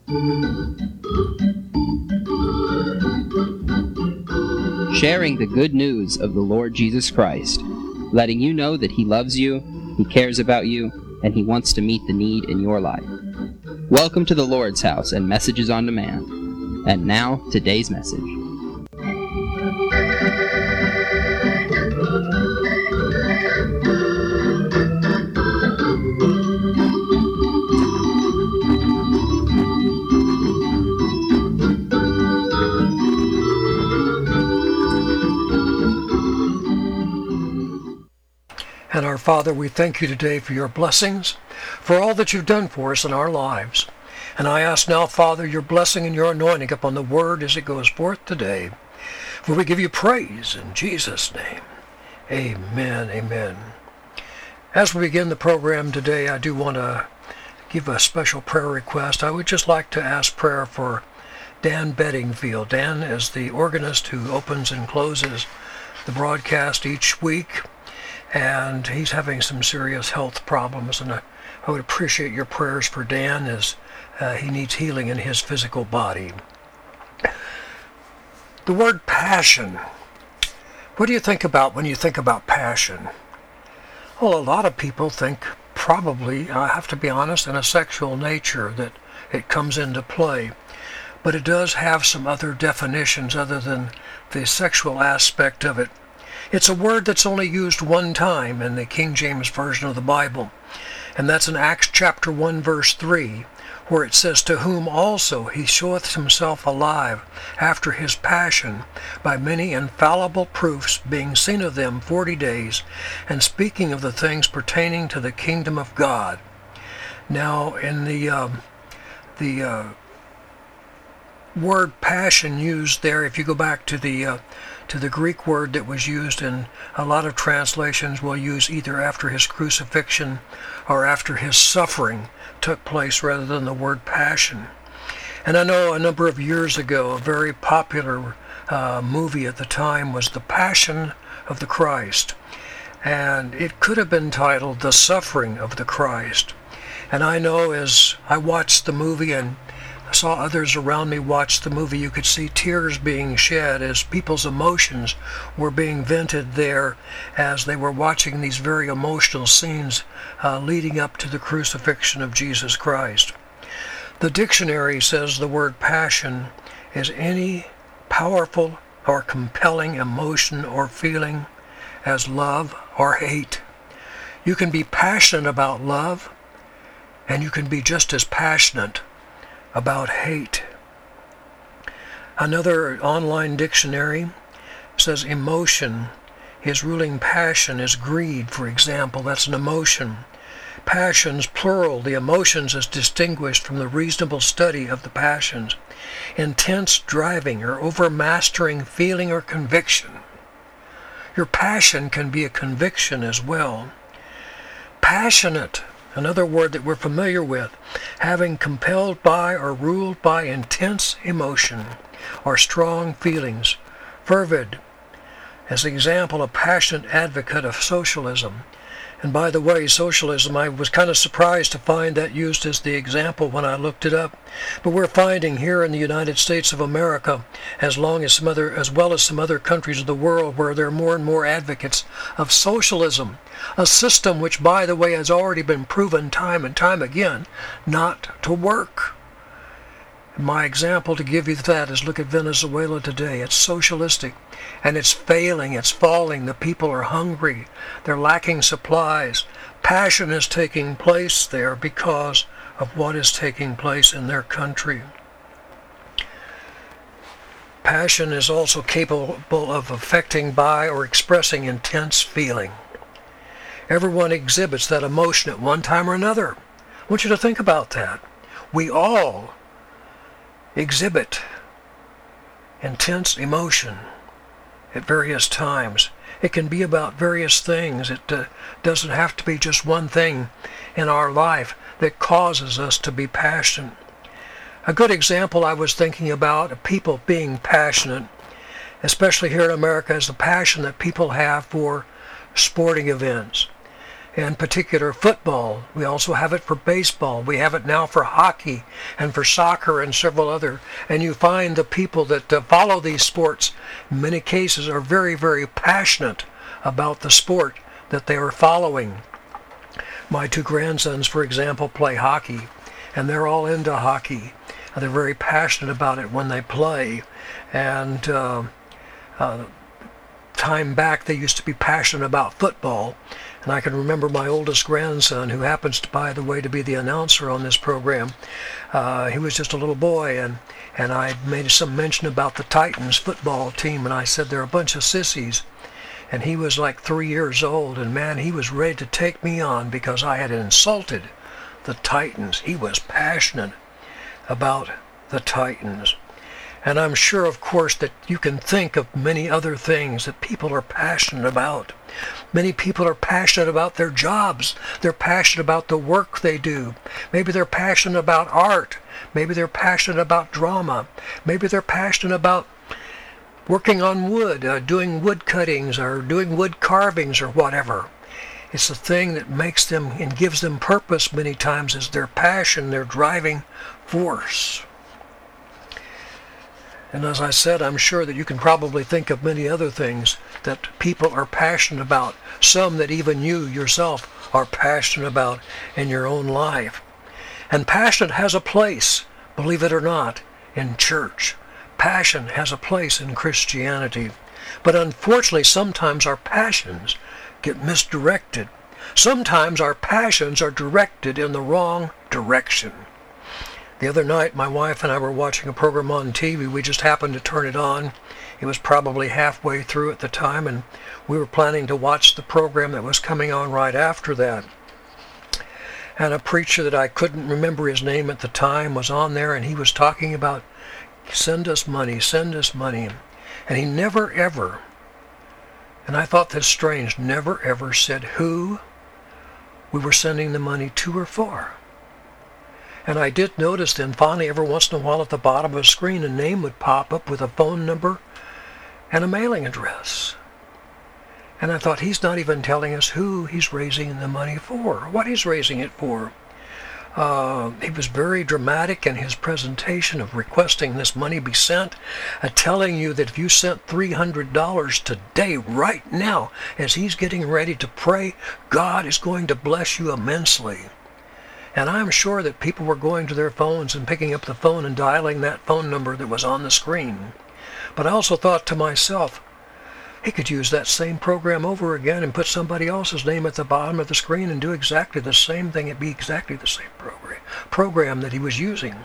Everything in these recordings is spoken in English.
Sharing the good news of the Lord Jesus Christ, letting you know that He loves you, He cares about you, and He wants to meet the need in your life. Welcome to the Lord's House and Messages on Demand. And now, today's message. And our Father, we thank you today for your blessings, for all that you've done for us in our lives. And I ask now, Father, your blessing and your anointing upon the word as it goes forth today. For we give you praise in Jesus' name. Amen, amen. As we begin the program today, I do want to give a special prayer request. I would just like to ask prayer for Dan Bedingfield. Dan is the organist who opens and closes the broadcast each week. And he's having some serious health problems, and I would appreciate your prayers for Dan as he needs healing in his physical body. The word passion. What do you think about when you think about passion? Well, a lot of people think probably, I have to be honest, in a sexual nature that it comes into play. But it does have some other definitions other than the sexual aspect of it. It's a word that's only used one time in the King James Version of the Bible, and that's in Acts chapter 1, verse 3, where it says, "To whom also he showeth himself alive after his passion, by many infallible proofs, being seen of them 40 days, and speaking of the things pertaining to the kingdom of God." Now, in the word passion used there, if you go back to the Greek word that was used in a lot of translations, will use either after his crucifixion or after his suffering took place rather than the word passion. And I know a number of years ago, a very popular movie at the time was The Passion of the Christ. And it could have been titled The Suffering of the Christ. And I know as I watched the movie and saw others around me watch the movie, you could see tears being shed as people's emotions were being vented there as they were watching these very emotional scenes leading up to the crucifixion of Jesus Christ. The dictionary says the word passion is any powerful or compelling emotion or feeling as love or hate. You can be passionate about love, and you can be just as passionate about hate. Another online dictionary says emotion, his ruling passion is greed, for example. That's an emotion. Passions, plural, the emotions is distinguished from the reasonable study of the passions. Intense driving or overmastering feeling or conviction. Your passion can be a conviction as well. Passionate, another word that we're familiar with, having compelled by or ruled by intense emotion or strong feelings. Fervid, as an example, a passionate advocate of socialism. And by the way, socialism, I was kind of surprised to find that used as the example when I looked it up. But we're finding here in the United States of America, as well as some other countries of the world, where there are more and more advocates of socialism, a system which, by the way, has already been proven time and time again not to work. My example to give you that is look at Venezuela today. It's socialistic, and it's failing, it's falling. The people are hungry, they're lacking supplies. Passion is taking place there because of what is taking place in their country. Passion is also capable of affecting by or expressing intense feeling. Everyone exhibits that emotion at one time or another. I want you to think about that. We all exhibit intense emotion at various times. It can be about various things. It doesn't have to be just one thing in our life that causes us to be passionate. A good example I was thinking about people being passionate, especially here in America, is the passion that people have for sporting events. in particular football. We also have it for baseball. We have it now for hockey and for soccer and several other. And you find the people that follow these sports, in many cases, are very, very passionate about the sport that they are following. My two grandsons, for example, play hockey, and they're all into hockey. They're very passionate about it when they play. And time back, they used to be passionate about football. And I can remember my oldest grandson, who happens to, by the way, to be the announcer on this program. He was just a little boy, and I made some mention about the Titans football team, and I said they're a bunch of sissies. And he was like 3 years old, and man, he was ready to take me on because I had insulted the Titans. He was passionate about the Titans. And I'm sure, of course, that you can think of many other things that people are passionate about. Many people are passionate about their jobs. They're passionate about the work they do. Maybe they're passionate about art. Maybe they're passionate about drama. Maybe they're passionate about working on wood, doing wood cuttings or doing wood carvings or whatever. It's the thing that makes them and gives them purpose many times, is their passion, their driving force. And as I said, I'm sure that you can probably think of many other things that people are passionate about, some that even you yourself are passionate about in your own life. And passion has a place, believe it or not, in church. Passion has a place in Christianity. But unfortunately, sometimes our passions get misdirected. Sometimes our passions are directed in the wrong direction. The other night, my wife and I were watching a program on TV. We just happened to turn it on. It was probably halfway through at the time, and we were planning to watch the program that was coming on right after that. And a preacher that I couldn't remember his name at the time was on there, and he was talking about, send us money, send us money. And he never ever, and I thought this strange, never ever said who we were sending the money to or for. And I did notice then finally every once in a while at the bottom of a screen a name would pop up with a phone number and a mailing address. And I thought, he's not even telling us who he's raising the money for, what he's raising it for. He was very dramatic in his presentation of requesting this money be sent, telling you that if you sent $300 today, right now, as he's getting ready to pray, God is going to bless you immensely. And I'm sure that people were going to their phones and picking up the phone and dialing that phone number that was on the screen. But I also thought to myself, he could use that same program over again and put somebody else's name at the bottom of the screen and do exactly the same thing. It'd be exactly the same program that he was using.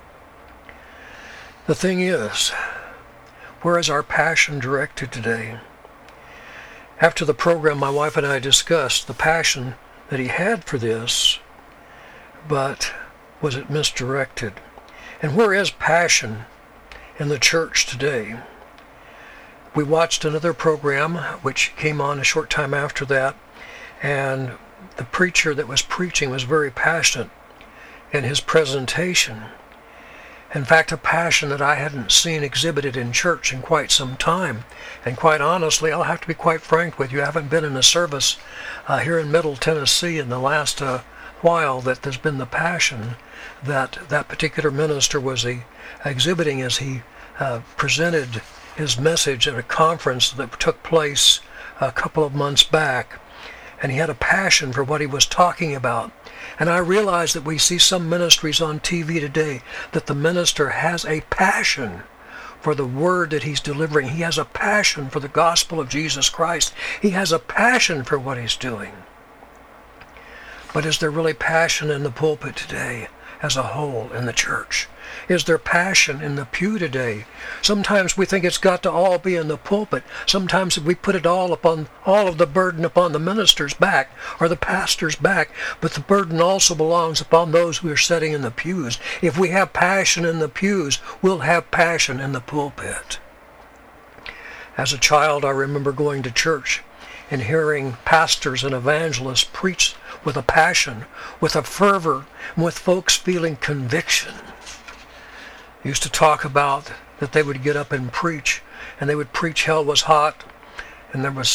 The thing is, where is our passion directed today? After the program, my wife and I discussed the passion that he had for this, but was it misdirected? And where is passion in the church today? We watched another program which came on a short time after that, and the preacher that was preaching was very passionate in his presentation. In fact, a passion that I hadn't seen exhibited in church in quite some time. And quite honestly, I'll have to be quite frank with you, I haven't been in a service here in Middle Tennessee in the last while that there's been the passion that that particular minister was exhibiting as he presented his message at a conference that took place a couple of months back. And he had a passion for what he was talking about. And I realize that we see some ministries on TV today that the minister has a passion for the word that he's delivering. He has a passion for the gospel of Jesus Christ. He has a passion for what he's doing. But is there really passion in the pulpit today as a whole in the church? Is there passion in the pew today? Sometimes we think it's got to all be in the pulpit. Sometimes we put it all of the burden upon the minister's back or the pastor's back, but the burden also belongs upon those who are sitting in the pews. If we have passion in the pews, we'll have passion in the pulpit. As a child, I remember going to church and hearing pastors and evangelists preach with a passion, with a fervor, and with folks feeling conviction. Used to talk about that they would get up and preach, and they would preach hell was hot, and there was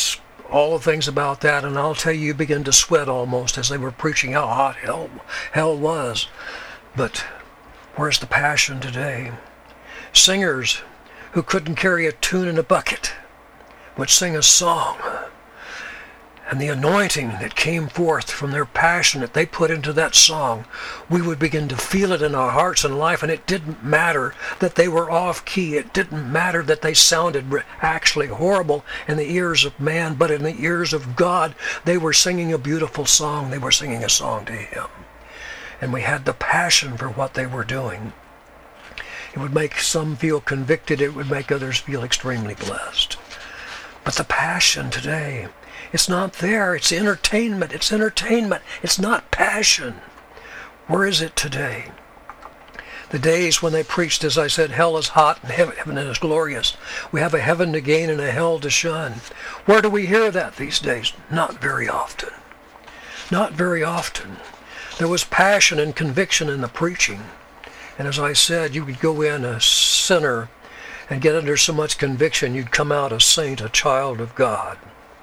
all the things about that, and I'll tell you begin to sweat almost as they were preaching how hot hell was. But where's the passion today? Singers who couldn't carry a tune in a bucket would sing a song. And the anointing that came forth from their passion that they put into that song, we would begin to feel it in our hearts and life, and it didn't matter that they were off key. It didn't matter that they sounded actually horrible in the ears of man, but in the ears of God, they were singing a beautiful song. They were singing a song to Him. And we had the passion for what they were doing. It would make some feel convicted. It would make others feel extremely blessed. But the passion today, it's not there. It's entertainment. It's entertainment. It's not passion. Where is it today? The days when they preached, as I said, hell is hot and heaven is glorious. We have a heaven to gain and a hell to shun. Where do we hear that these days? Not very often. Not very often. There was passion and conviction in the preaching. And as I said, you could go in a sinner and get under so much conviction, you'd come out a saint, a child of God.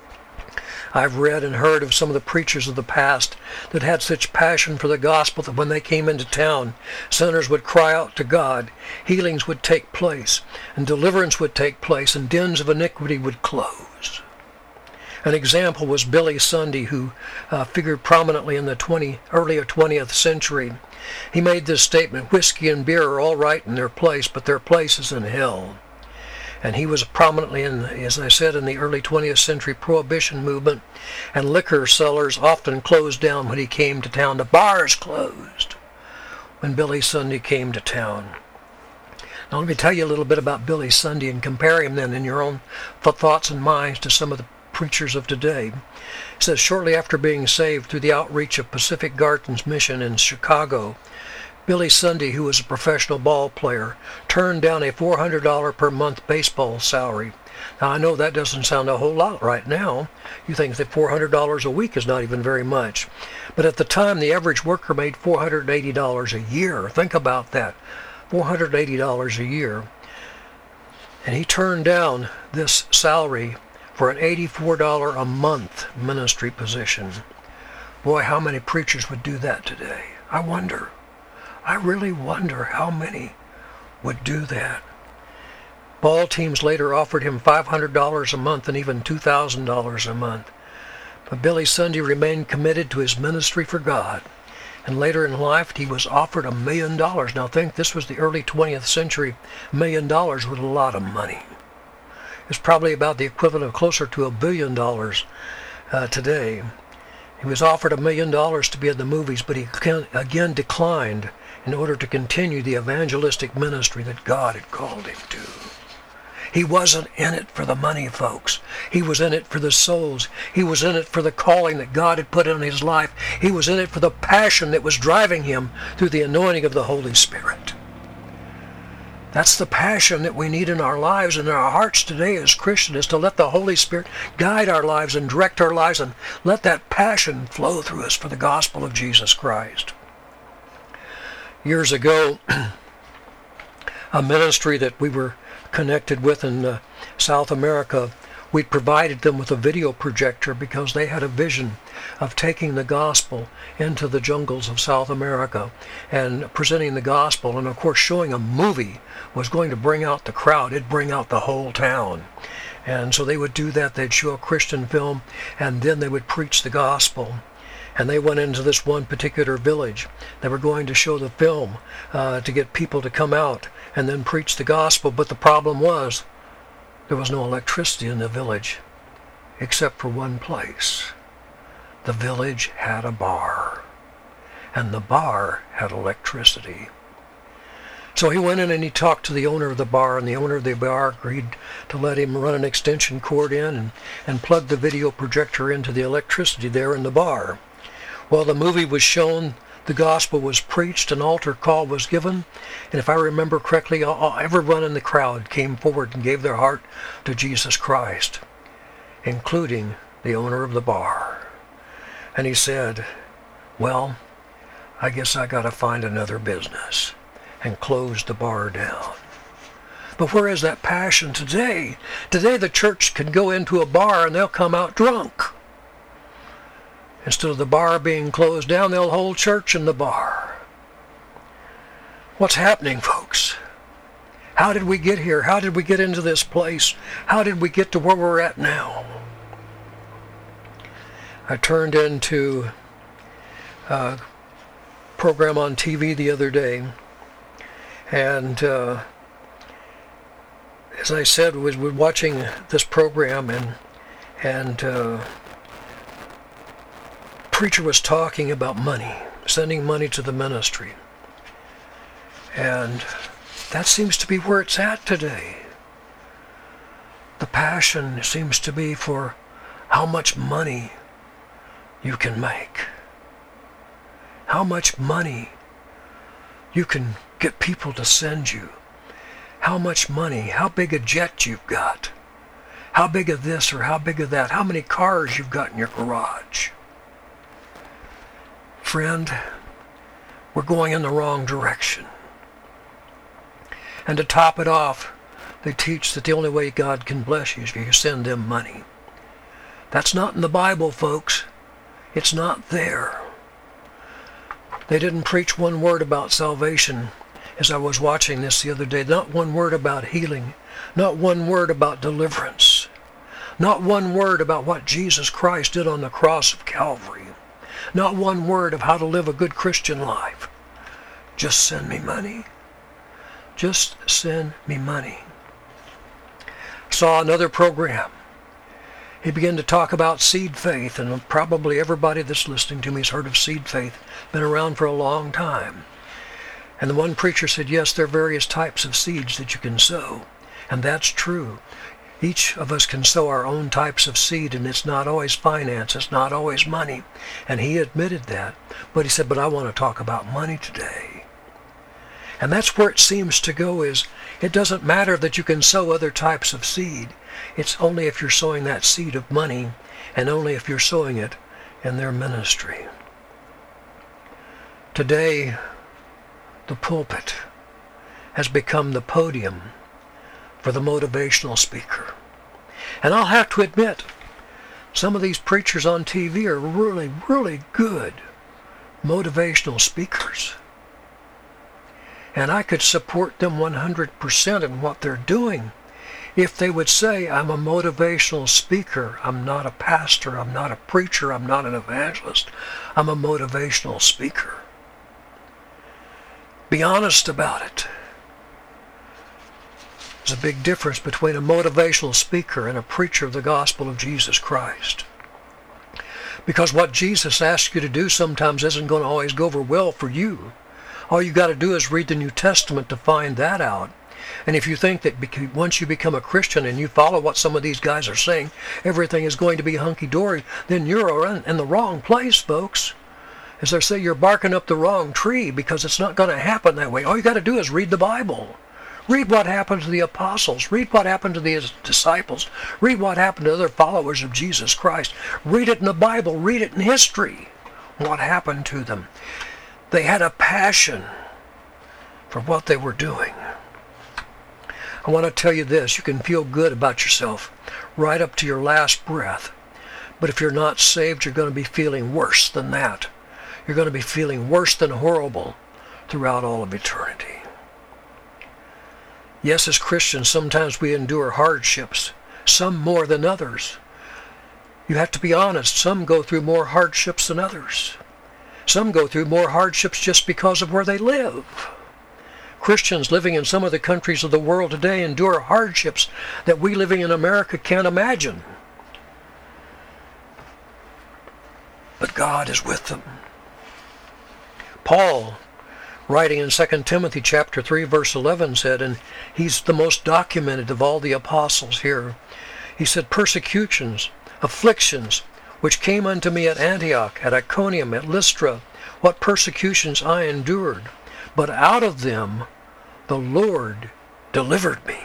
I've read and heard of some of the preachers of the past that had such passion for the gospel that when they came into town, sinners would cry out to God, healings would take place, and deliverance would take place, and dens of iniquity would close. An example was Billy Sunday, who figured prominently in the earlier 20th century. He made this statement, whiskey and beer are all right in their place, but their place is in hell. And he was prominently in, as I said, in the early 20th century Prohibition movement, and liquor sellers often closed down when he came to town. The bars closed when Billy Sunday came to town. Now let me tell you a little bit about Billy Sunday and compare him then in your own thoughts and minds to some of the preachers of today. It says, shortly after being saved through the outreach of Pacific Gardens Mission in Chicago, Billy Sunday, who was a professional ball player, turned down a $400 per month baseball salary. Now, I know that doesn't sound a whole lot right now. You think that $400 a week is not even very much. But at the time, the average worker made $480 a year. Think about that. $480 a year. And he turned down this salary for an $84 a month ministry position. Boy, how many preachers would do that today? I wonder. I really wonder how many would do that. Ball teams later offered him $500 a month and even $2,000 a month. But Billy Sunday remained committed to his ministry for God. And later in life, he was offered $1 million. Now think, this was the early 20th century. $1 million was a lot of money. It's probably about the equivalent of closer to $1 billion today. He was offered $1 million to be in the movies, but he again declined in order to continue the evangelistic ministry that God had called him to. He wasn't in it for the money, folks. He was in it for the souls. He was in it for the calling that God had put on his life. He was in it for the passion that was driving him through the anointing of the Holy Spirit. That's the passion that we need in our lives and in our hearts today as Christians, is to let the Holy Spirit guide our lives and direct our lives, and let that passion flow through us for the gospel of Jesus Christ. Years ago, a ministry that we were connected with in South America, we provided them with a video projector because they had a vision of taking the gospel into the jungles of South America and presenting the gospel. And of course, showing a movie was going to bring out the crowd. It'd bring out the whole town. And so they would do that. They'd show a Christian film, and then they would preach the gospel. And they went into this one particular village. They were going to show the film to get people to come out and then preach the gospel. But the problem was there was no electricity in the village except for one place. The village had a bar, and the bar had electricity. So he went in and he talked to the owner of the bar, and the owner of the bar agreed to let him run an extension cord in and plug the video projector into the electricity there in the bar. Well, the movie was shown, the gospel was preached, an altar call was given, and if I remember correctly, everyone in the crowd came forward and gave their heart to Jesus Christ, including the owner of the bar. And he said, well, I guess I got to find another business, and closed the bar down. But where is that passion today? Today the church can go into a bar and they'll come out drunk. Instead of the bar being closed down, they'll hold church in the bar. What's happening, folks? How did we get here? How did we get into this place? How did we get to where we're at now? I turned into a program on TV the other day, and as I said, was watching this program, and preacher was talking about money, sending money to the ministry, and that seems to be where it's at today. The passion seems to be for how much money you can make, how much money you can get people to send you, how much money, how big a jet you've got, how big of this or how big of that, how many cars you've got in your garage. Friend, we're going in the wrong direction. And to top it off, they teach that the only way God can bless you is if you send them money. That's not in the Bible, folks. It's not there. They didn't preach one word about salvation as I was watching this the other day. Not one word about healing. Not one word about deliverance. Not one word about what Jesus Christ did on the cross of Calvary. Not one word of how to live a good Christian life. Just send me money. Just send me money. Saw another program. He began to talk about seed faith, and probably everybody that's listening to me has heard of seed faith. Been around for a long time. And the one preacher said, yes, there are various types of seeds that you can sow. And that's true. Each of us can sow our own types of seed, and it's not always finance, it's not always money. And he admitted that. But he said, but I want to talk about money today. And that's where it seems to go, is it doesn't matter that you can sow other types of seed. It's only if you're sowing that seed of money, and only if you're sowing it in their ministry. Today, the pulpit has become the podium for the motivational speaker. And I'll have to admit, some of these preachers on TV are really, really good motivational speakers. And I could support them 100% in what they're doing if they would say, I'm a motivational speaker. I'm not a pastor. I'm not a preacher. I'm not an evangelist. I'm a motivational speaker. Be honest about it. There's a big difference between a motivational speaker and a preacher of the gospel of Jesus Christ. Because what Jesus asks you to do sometimes isn't going to always go over well for you. All you got to do is read the New Testament to find that out. And if you think that once you become a Christian and you follow what some of these guys are saying, everything is going to be hunky-dory, then you're in the wrong place, folks. As they say, you're barking up the wrong tree, because it's not going to happen that way. All you got to do is read the Bible. Read what happened to the apostles. Read what happened to the disciples. Read what happened to other followers of Jesus Christ. Read it in the Bible. Read it in history. What happened to them. They had a passion for what they were doing. I want to tell you this. You can feel good about yourself right up to your last breath. But if you're not saved, you're going to be feeling worse than that. You're going to be feeling worse than horrible throughout all of eternity. Yes, as Christians, sometimes we endure hardships, some more than others. You have to be honest. Some go through more hardships than others. Some go through more hardships just because of where they live. Christians living in some of the countries of the world today endure hardships that we living in America can't imagine. But God is with them. Paul, writing in 2 Timothy chapter 3, verse 11, said, and he's the most documented of all the apostles here, he said, persecutions, afflictions, which came unto me at Antioch, at Iconium, at Lystra, what persecutions I endured. But out of them the Lord delivered me.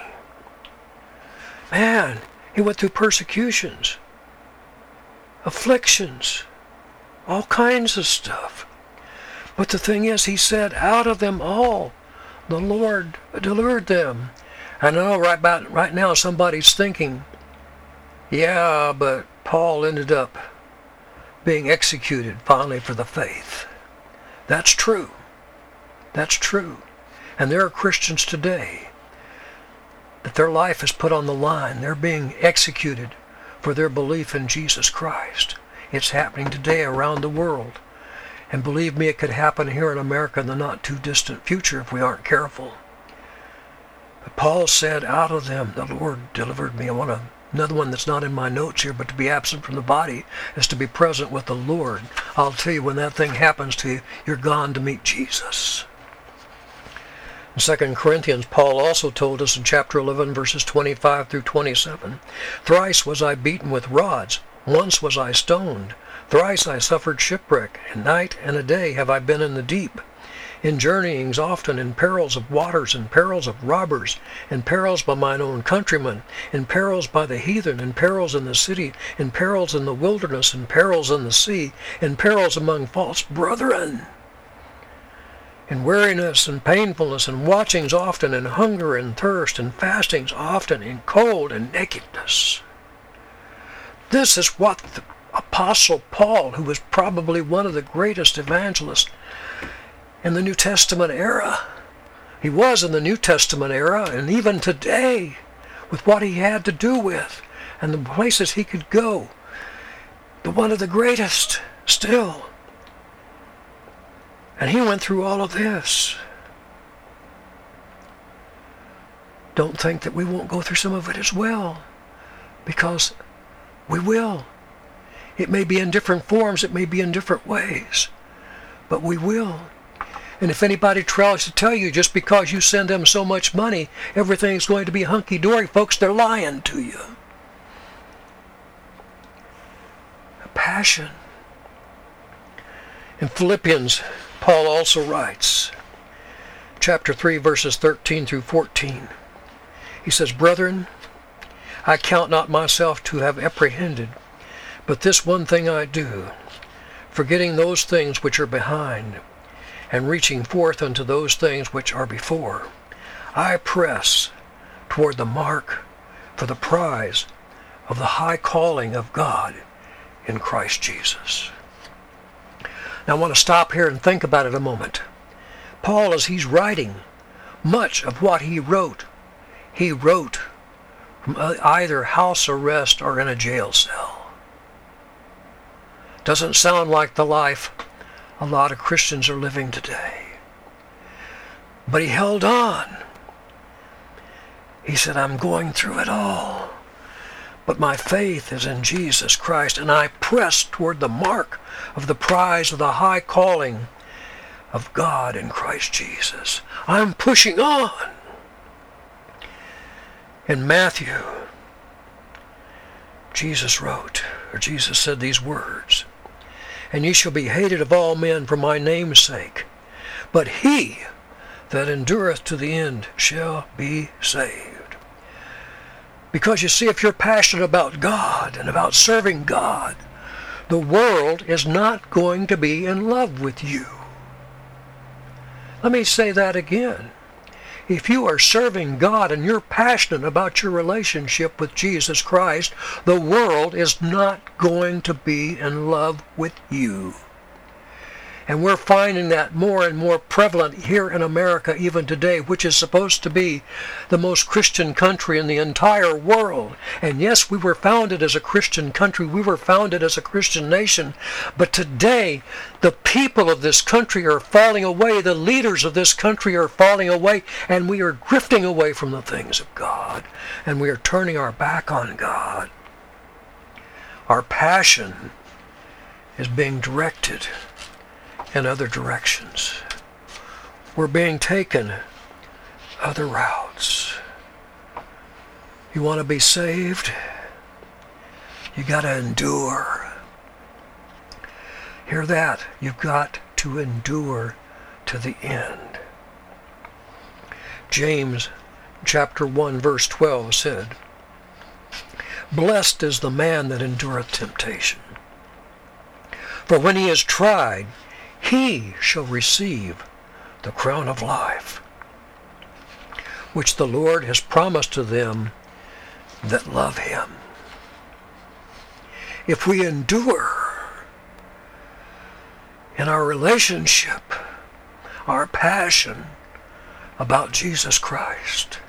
Man, he went through persecutions, afflictions, all kinds of stuff. But the thing is, he said, out of them all the Lord delivered them. I know right now somebody's thinking, yeah, but Paul ended up being executed finally for the faith. That's true. That's true. And there are Christians today that their life is put on the line. They're being executed for their belief in Jesus Christ. It's happening today around the world. And believe me, it could happen here in America in the not too distant future if we aren't careful. But Paul said, out of them the Lord delivered me. I want another one that's not in my notes here, but to be absent from the body is to be present with the Lord. I'll tell you, when that thing happens to you, you're gone to meet Jesus. In 2 Corinthians, Paul also told us in chapter 11, verses 25 through 27, thrice was I beaten with rods, once was I stoned, thrice I suffered shipwreck, and night and a day have I been in the deep, in journeyings often, in perils of waters, in perils of robbers, in perils by mine own countrymen, in perils by the heathen, in perils in the city, in perils in the wilderness, in perils in the sea, in perils among false brethren, in weariness and painfulness, and watchings often, in hunger and thirst, and fastings often, in cold and nakedness. This is what the Apostle Paul, who was probably one of the greatest evangelists in the New Testament era, he was in the New Testament era, and even today, with what he had to do with, and the places he could go, one of the greatest still. And he went through all of this. Don't think that we won't go through some of it as well, because we will. It may be in different forms, it may be in different ways, but we will. And if anybody tries to tell you just because you send them so much money, everything's going to be hunky-dory, folks, they're lying to you. A passion. In Philippians, Paul also writes, chapter 3, verses 13 through 14. He says, brethren, I count not myself to have apprehended, but this one thing I do, forgetting those things which are behind, and reaching forth unto those things which are before, I press toward the mark for the prize of the high calling of God in Christ Jesus. Now I want to stop here and think about it a moment. Paul, as he's writing, much of what he wrote from either house arrest or in a jail cell. Doesn't sound like the life a lot of Christians are living today. But he held on. He said, I'm going through it all, but my faith is in Jesus Christ, and I press toward the mark of the prize of the high calling of God in Christ Jesus. I'm pushing on. In Matthew, Jesus said these words, and ye shall be hated of all men for my name's sake, but he that endureth to the end shall be saved. Because you see, if you're passionate about God and about serving God, the world is not going to be in love with you. Let me say that again. If you are serving God and you're passionate about your relationship with Jesus Christ, the world is not going to be in love with you. And we're finding that more and more prevalent here in America even today, which is supposed to be the most Christian country in the entire world. And yes, we were founded as a Christian country. We were founded as a Christian nation. But today, the people of this country are falling away. The leaders of this country are falling away. And we are drifting away from the things of God. And we are turning our back on God. Our passion is being directed in other directions. We're being taken other routes. You want to be saved? You got to endure. Hear that? You've got to endure to the end. James chapter 1 verse 12 said, blessed is the man that endureth temptation, for when he is tried, he shall receive the crown of life. which the Lord has promised to them that love him. If we endure in our relationship, our passion about Jesus Christ,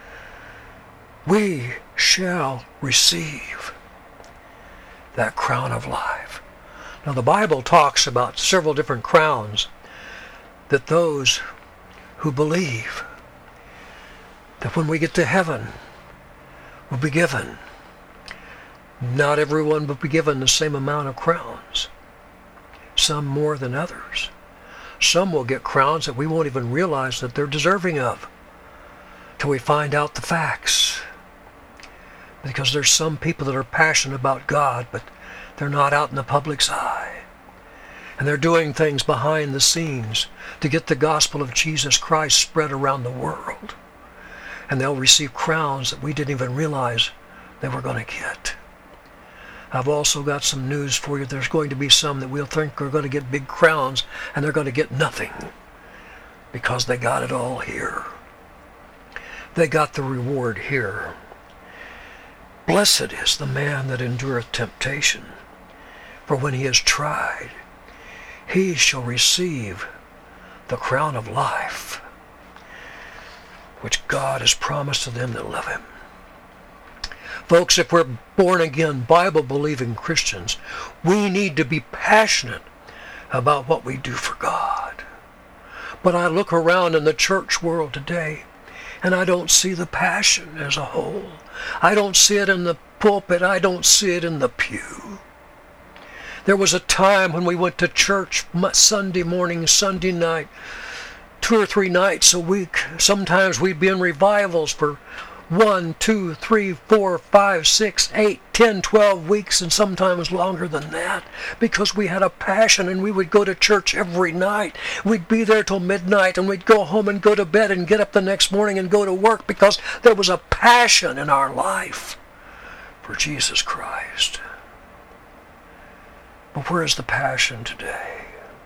we shall receive that crown of life. Now the Bible talks about several different crowns that those who believe that when we get to heaven will be given. Not everyone will be given the same amount of crowns. Some more than others. Some will get crowns that we won't even realize that they're deserving of till we find out the facts. Because there's some people that are passionate about God, but they're not out in the public's eye. And they're doing things behind the scenes to get the gospel of Jesus Christ spread around the world. And they'll receive crowns that we didn't even realize they were going to get. I've also got some news for you. There's going to be some that we'll think are going to get big crowns, and they're going to get nothing because they got it all here. They got the reward here. Blessed is the man that endureth temptation, for when he is tried, he shall receive the crown of life, which God has promised to them that love him. Folks, if we're born-again, Bible-believing Christians, we need to be passionate about what we do for God. But I look around in the church world today, and I don't see the passion as a whole. I don't see it in the pulpit. I don't see it in the pew. There was a time when we went to church Sunday morning, Sunday night, 2 or 3 nights a week. Sometimes we'd be in revivals for 1, 2, 3, 4, 5, 6, 8, 10, 12 weeks, and sometimes longer than that, because we had a passion, and we would go to church every night. We'd be there till midnight, and we'd go home and go to bed and get up the next morning and go to work because there was a passion in our life for Jesus Christ. But where is the passion today?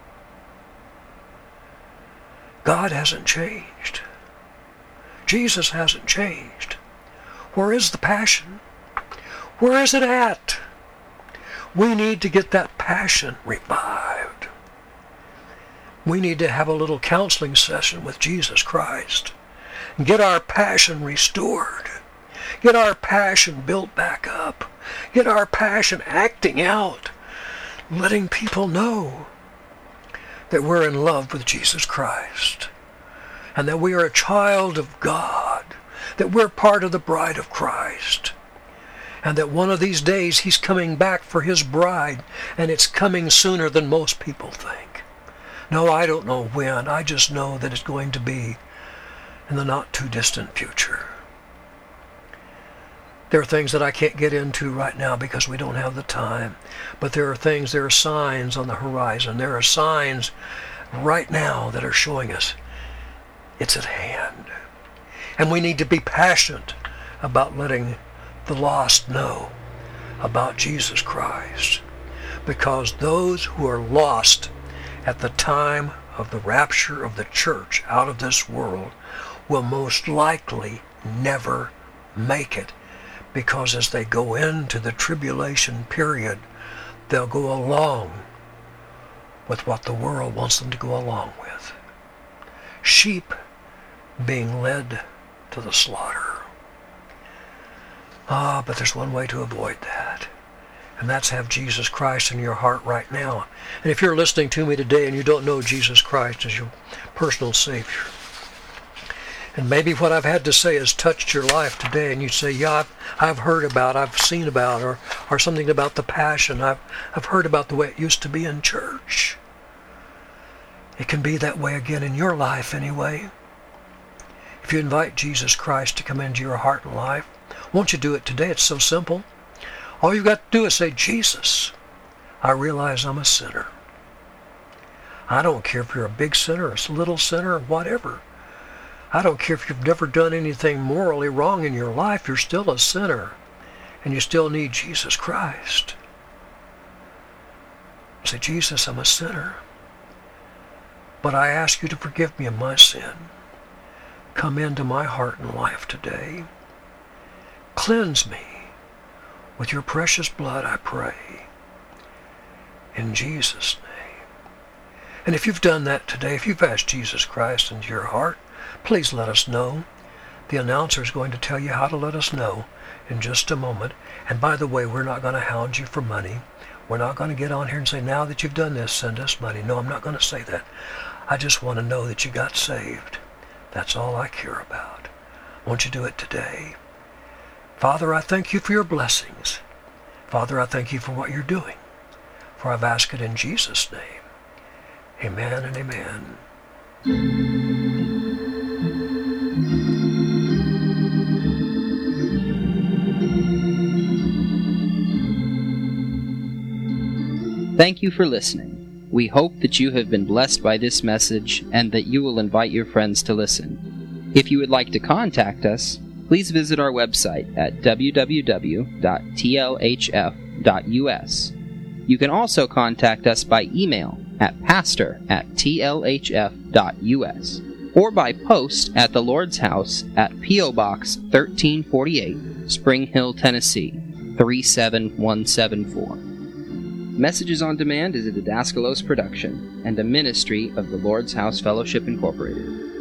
God hasn't changed. Jesus hasn't changed. Where is the passion? Where is it at? We need to get that passion revived. We need to have a little counseling session with Jesus Christ and get our passion restored. Get our passion built back up. Get our passion acting out. Letting people know that we're in love with Jesus Christ. And that we are a child of God, that we're part of the bride of Christ, and that one of these days he's coming back for his bride, and it's coming sooner than most people think. No, I don't know when. I just know that it's going to be in the not too distant future. There are things that I can't get into right now because we don't have the time, but there are signs on the horizon. There are signs right now that are showing us it's at hand. And we need to be passionate about letting the lost know about Jesus Christ. Because those who are lost at the time of the rapture of the church out of this world will most likely never make it. Because as they go into the tribulation period, they'll go along with what the world wants them to go along with. Sheep being led to the slaughter. But there's one way to avoid that. And that's have Jesus Christ in your heart right now. And if you're listening to me today and you don't know Jesus Christ as your personal Savior, and maybe what I've had to say has touched your life today, and you say, yeah, I've heard about, I've seen about, or something about the passion. I've heard about the way it used to be in church. It can be that way again in your life anyway. If you invite Jesus Christ to come into your heart and life, won't you do it today? It's so simple. All you've got to do is say, Jesus, I realize I'm a sinner. I don't care if you're a big sinner, a little sinner, or whatever. I don't care if you've never done anything morally wrong in your life. You're still a sinner, and you still need Jesus Christ. Say, Jesus, I'm a sinner, but I ask you to forgive me of my sin, come into my heart and life today. Cleanse me with your precious blood, I pray. In Jesus' name. And if you've done that today, if you've asked Jesus Christ into your heart, please let us know. The announcer is going to tell you how to let us know in just a moment. And by the way, we're not going to hound you for money. We're not going to get on here and say, now that you've done this, send us money. No, I'm not going to say that. I just want to know that you got saved. That's all I care about. Won't you do it today? Father, I thank you for your blessings. Father, I thank you for what you're doing. For I've asked it in Jesus' name. Amen and amen. Thank you for listening. We hope that you have been blessed by this message and that you will invite your friends to listen. If you would like to contact us, please visit our website at www.tlhf.us. You can also contact us by email at pastor@tlhf.us or by post at the Lord's House at P.O. Box 1348, Spring Hill, Tennessee 37174. Messages on Demand is a Didaskalos production and a ministry of the Lord's House Fellowship Incorporated.